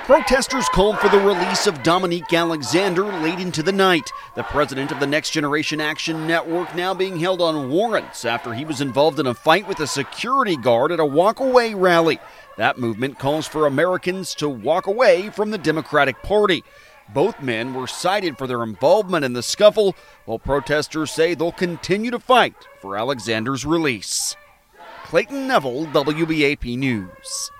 Protesters called for the release of Dominique Alexander late into the night. The president of the Next Generation Action Network now being held on warrants after he was involved in a fight with a security guard at a walk-away rally. That movement calls for Americans to walk away from the Democratic Party. Both men were cited for their involvement in the scuffle, while protesters say they'll continue to fight for Alexander's release. Clayton Neville, WBAP News.